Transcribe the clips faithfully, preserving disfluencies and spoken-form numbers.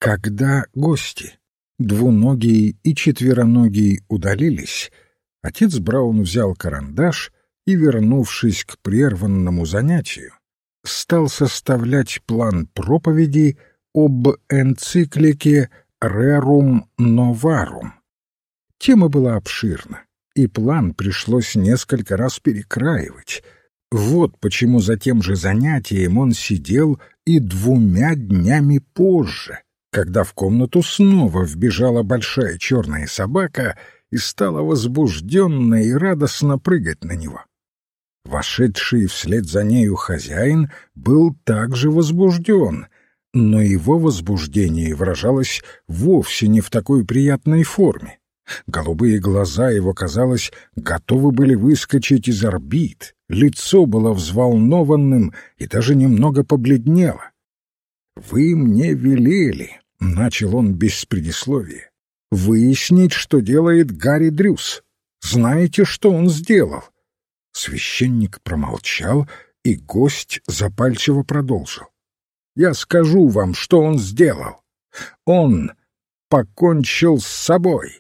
Когда гости, двуногий и четвероногий, удалились, отец Браун взял карандаш и, вернувшись к прерванному занятию, стал составлять план проповеди об энциклике «Rerum Novarum». Тема была обширна, и план пришлось несколько раз перекраивать. Вот почему за тем же занятием он сидел и двумя днями позже, когда в комнату снова вбежала большая черная собака и стала возбужденно и радостно прыгать на него. Вошедший вслед за нею хозяин был также возбужден, но его возбуждение выражалось вовсе не в такой приятной форме. Голубые глаза его, казалось, готовы были выскочить из орбит, лицо было взволнованным и даже немного побледнело. «Вы мне велели», — начал он без предисловия, — «выяснить, что делает Гарри Дрюс. Знаете, что он сделал?» Священник промолчал, и гость запальчиво продолжил. «Я скажу вам, что он сделал. Он покончил с собой».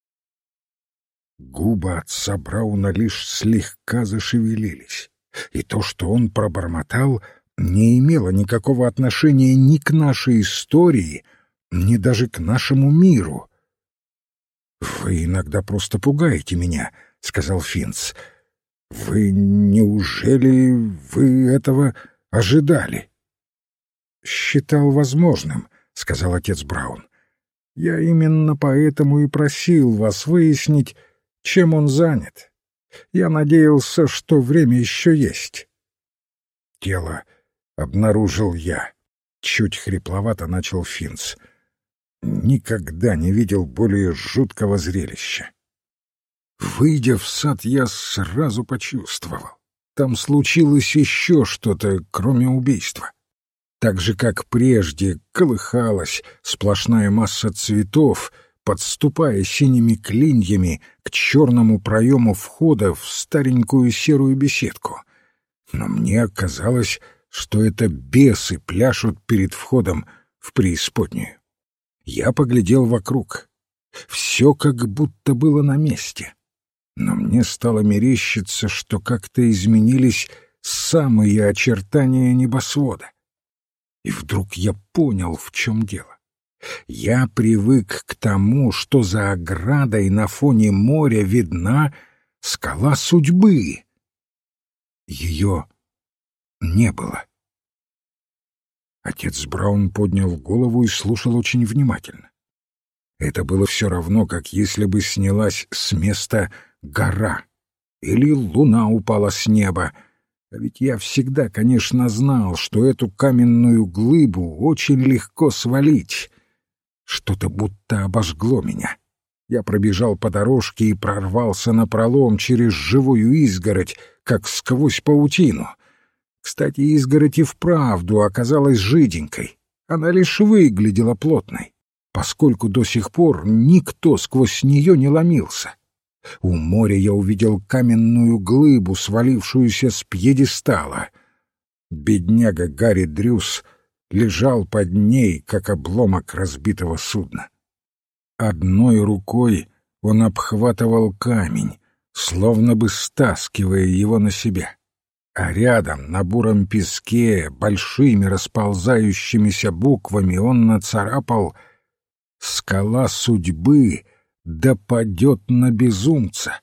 Губы отца Брауна лишь слегка зашевелились, и то, что он пробормотал, не имело никакого отношения ни к нашей истории, ни даже к нашему миру. «Вы иногда просто пугаете меня», — сказал Финц. «Вы неужели вы этого ожидали?» «Считал возможным», — сказал отец Браун. «Я именно поэтому и просил вас выяснить, чем он занят. Я надеялся, что время еще есть». «Тело обнаружил я», — чуть хрипловато начал Финц. «Никогда не видел более жуткого зрелища. Выйдя в сад, я сразу почувствовал. Там случилось еще что-то, кроме убийства. Так же, как прежде, колыхалась сплошная масса цветов, подступая синими клиньями к черному проему входа в старенькую серую беседку. Но мне казалось, что это бесы пляшут перед входом в преисподнюю. Я поглядел вокруг. Все как будто было на месте. Но мне стало мерещиться, что как-то изменились самые очертания небосвода. И вдруг я понял, в чем дело. Я привык к тому, что за оградой на фоне моря видна скала судьбы. Ее не было. Отец Браун поднял голову и слушал очень внимательно. Это было все равно, как если бы снялась с места гора или луна упала с неба. А ведь я всегда, конечно, знал, что эту каменную глыбу очень легко свалить. Что-то будто обожгло меня. Я пробежал по дорожке и прорвался напролом через живую изгородь, как сквозь паутину. Кстати, изгородь и вправду оказалась жиденькой. Она лишь выглядела плотной, поскольку до сих пор никто сквозь нее не ломился. У моря я увидел каменную глыбу, свалившуюся с пьедестала. Бедняга Гарри Дрюс лежал под ней, как обломок разбитого судна. Одной рукой он обхватывал камень, словно бы стаскивая его на себя. А рядом, на буром песке, большими расползающимися буквами он нацарапал «Скала судьбы да падет на безумца».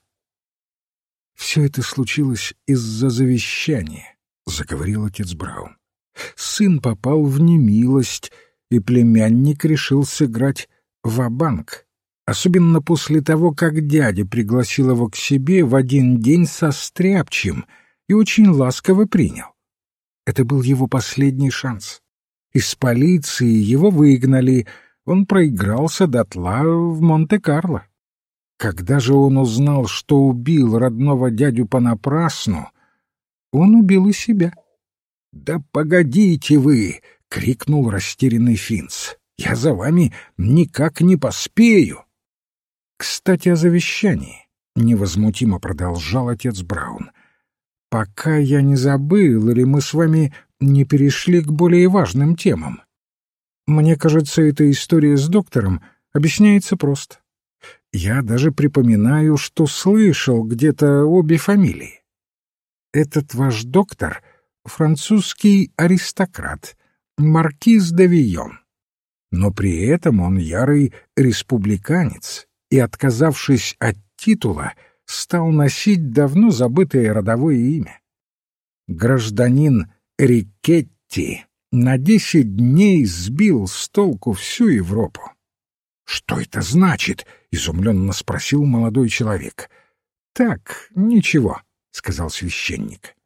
«Все это случилось из-за завещания», — заговорил отец Браун. «Сын попал в немилость, и племянник решил сыграть ва-банк, особенно после того, как дядя пригласил его к себе в один день со стряпчим и очень ласково принял. Это был его последний шанс. Из полиции его выгнали, он проигрался дотла в Монте-Карло. Когда же он узнал, что убил родного дядю понапрасну, он убил и себя». «Да погодите вы!» — крикнул растерянный Финц. «Я за вами никак не поспею!» «Кстати, о завещании», — невозмутимо продолжал отец Браун. «Пока я не забыл, или мы с вами не перешли к более важным темам. Мне кажется, эта история с доктором объясняется просто. Я даже припоминаю, что слышал где-то обе фамилии. Этот ваш доктор — французский аристократ, маркиз де Вийон. Но при этом он ярый республиканец и, отказавшись от титула, стал носить давно забытое родовое имя. Гражданин Рикетти на десять дней сбил с толку всю Европу. «Что это значит?» — изумленно спросил молодой человек. «Так, ничего», — сказал священник.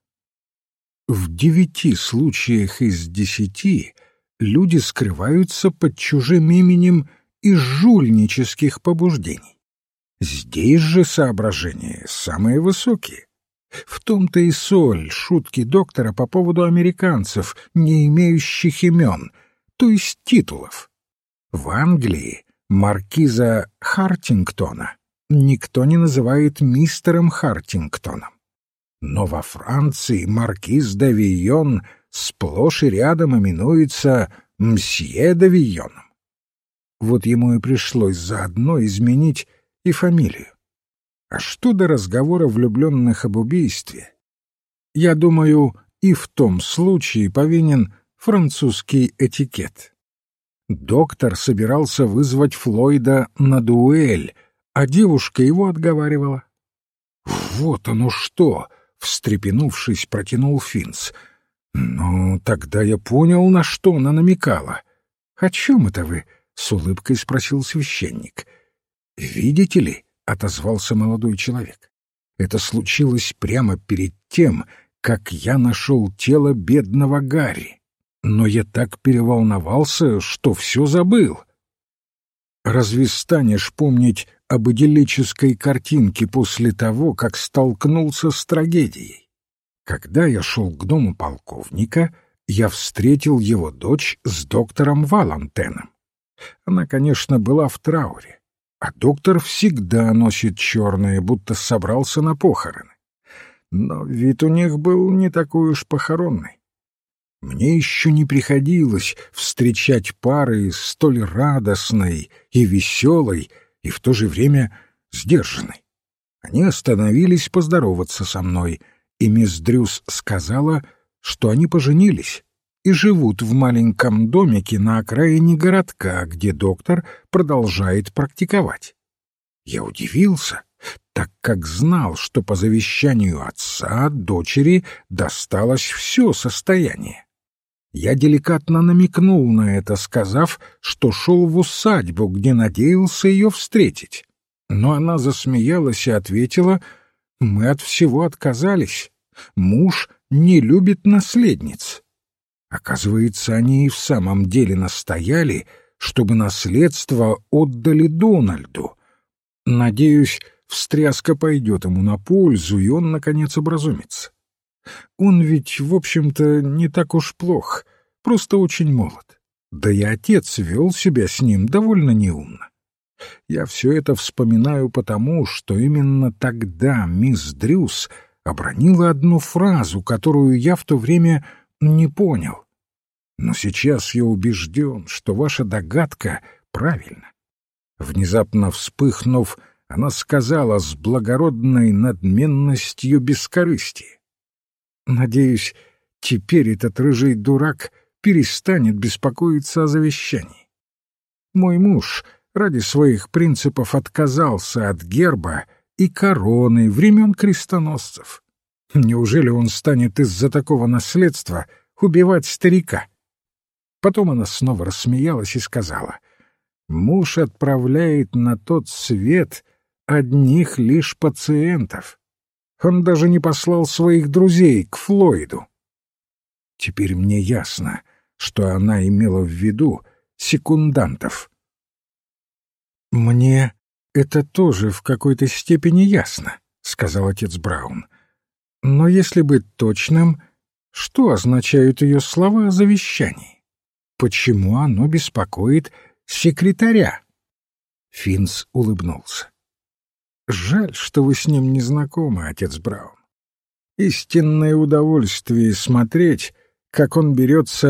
В девяти случаях из десяти люди скрываются под чужим именем из жульнических побуждений. Здесь же соображения самые высокие. В том-то и соль шутки доктора по поводу американцев, не имеющих имен, то есть титулов. В Англии маркиза Хартингтона никто не называет мистером Хартингтоном. Но во Франции маркиз де Вийон сплошь и рядом именуется мсье де Вийоном. Вот ему и пришлось заодно изменить и фамилию. А что до разговора влюбленных об убийстве? Я думаю, и в том случае повинен французский этикет. Доктор собирался вызвать Флойда на дуэль, а девушка его отговаривала. «Вот оно что!» — встрепенувшись, протянул Финс. «Ну, тогда я понял, на что она намекала». «О чем это вы?» — с улыбкой спросил священник. «Видите ли?» — отозвался молодой человек. «Это случилось прямо перед тем, как я нашел тело бедного Гарри. Но я так переволновался, что все забыл». «Разве станешь помнить об идиллической картинке после того, как столкнулся с трагедией? Когда я шел к дому полковника, я встретил его дочь с доктором Валантеном. Она, конечно, была в трауре, а доктор всегда носит черное, будто собрался на похороны. Но вид у них был не такой уж похоронный. Мне еще не приходилось встречать пары столь радостной и веселой, и в то же время сдержанной. Они остановились поздороваться со мной, и мисс Дрюс сказала, что они поженились и живут в маленьком домике на окраине городка, где доктор продолжает практиковать. Я удивился, так как знал, что по завещанию отца дочери досталось все состояние. Я деликатно намекнул на это, сказав, что шел в усадьбу, где надеялся ее встретить. Но она засмеялась и ответила: «Мы от всего отказались. Муж не любит наследниц». Оказывается, они и в самом деле настояли, чтобы наследство отдали Дональду. Надеюсь, встряска пойдет ему на пользу, и он, наконец, образумится. Он ведь, в общем-то, не так уж плох, просто очень молод. Да и отец вел себя с ним довольно неумно. Я все это вспоминаю потому, что именно тогда мисс Дрюс обронила одну фразу, которую я в то время не понял. Но сейчас я убежден, что ваша догадка правильна. Внезапно вспыхнув, она сказала с благородной надменностью бескорыстия: «Надеюсь, теперь этот рыжий дурак перестанет беспокоиться о завещании. Мой муж ради своих принципов отказался от герба и короны времен крестоносцев. Неужели он станет из-за такого наследства убивать старика?» Потом она снова рассмеялась и сказала: «Муж отправляет на тот свет одних лишь пациентов. Он даже не послал своих друзей к Флойду». Теперь мне ясно, что она имела в виду секундантов. «Мне это тоже в какой-то степени ясно», — сказал отец Браун. «Но если быть точным, что означают ее слова о завещании? Почему оно беспокоит секретаря?» Финс улыбнулся. «Жаль, что вы с ним не знакомы, отец Браун. Истинное удовольствие смотреть, как он берется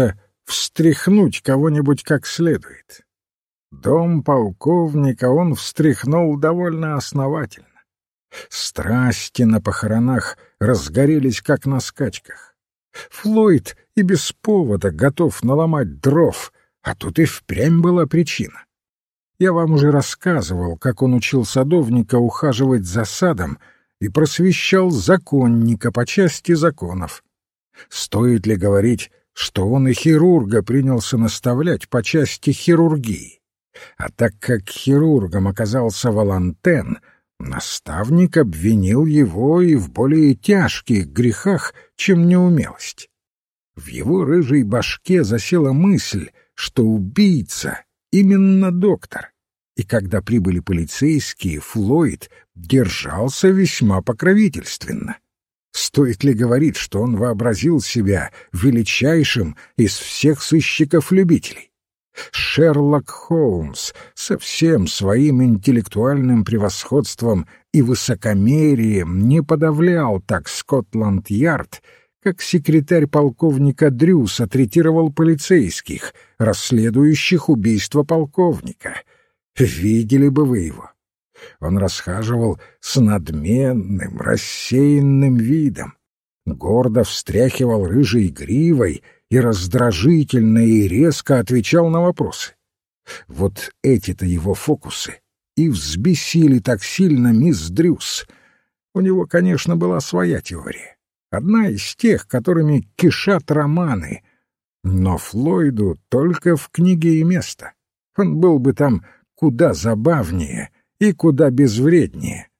встряхнуть кого-нибудь как следует. Дом полковника он встряхнул довольно основательно. Страсти на похоронах разгорелись, как на скачках. Флойд и без повода готов наломать дров, а тут и впрямь была причина. Я вам уже рассказывал, как он учил садовника ухаживать за садом и просвещал законника по части законов. Стоит ли говорить, что он и хирурга принялся наставлять по части хирургии? А так как хирургом оказался Валантен, наставник обвинил его и в более тяжких грехах, чем неумелость. В его рыжей башке засела мысль, что убийца именно доктор. И когда прибыли полицейские, Флойд держался весьма покровительственно. Стоит ли говорить, что он вообразил себя величайшим из всех сыщиков-любителей? Шерлок Холмс со всем своим интеллектуальным превосходством и высокомерием не подавлял так Скотланд-Ярд, как секретарь полковника Дрюса третировал полицейских, расследующих убийство полковника. Видели бы вы его. Он расхаживал с надменным, рассеянным видом, гордо встряхивал рыжей гривой и раздражительно и резко отвечал на вопросы. Вот эти-то его фокусы и взбесили так сильно мисс Дрюс. У него, конечно, была своя теория, одна из тех, которыми кишат романы, но Флойду только в книге и место. Он был бы там куда забавнее и куда безвреднее.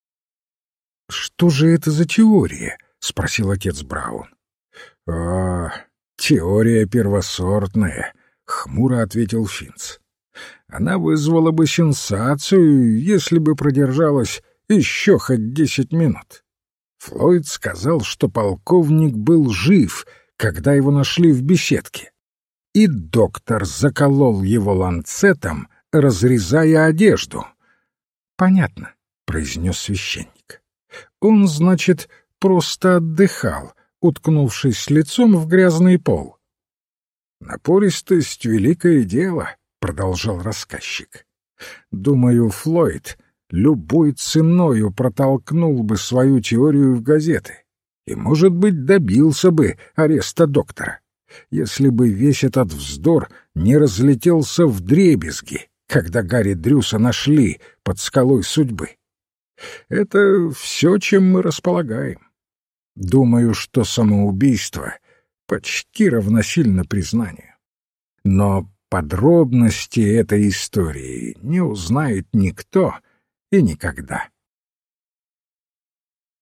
— Что же это за теория? — спросил отец Браун. — А, теория первосортная, — хмуро ответил Финц. — Она вызвала бы сенсацию, если бы продержалась еще хоть десять минут. Флойд сказал, что полковник был жив, когда его нашли в беседке, и доктор заколол его ланцетом, разрезая одежду. — Понятно, — произнес священник. — Он, значит, просто отдыхал, уткнувшись лицом в грязный пол. — Напористость — великое дело, — продолжал рассказчик. — Думаю, Флойд любой ценою протолкнул бы свою теорию в газеты и, может быть, добился бы ареста доктора, если бы весь этот вздор не разлетелся вдребезги, когда Гарри Дрюса нашли под скалой судьбы. Это все, чем мы располагаем. Думаю, что самоубийство почти равносильно признанию. Но подробности этой истории не узнает никто и никогда.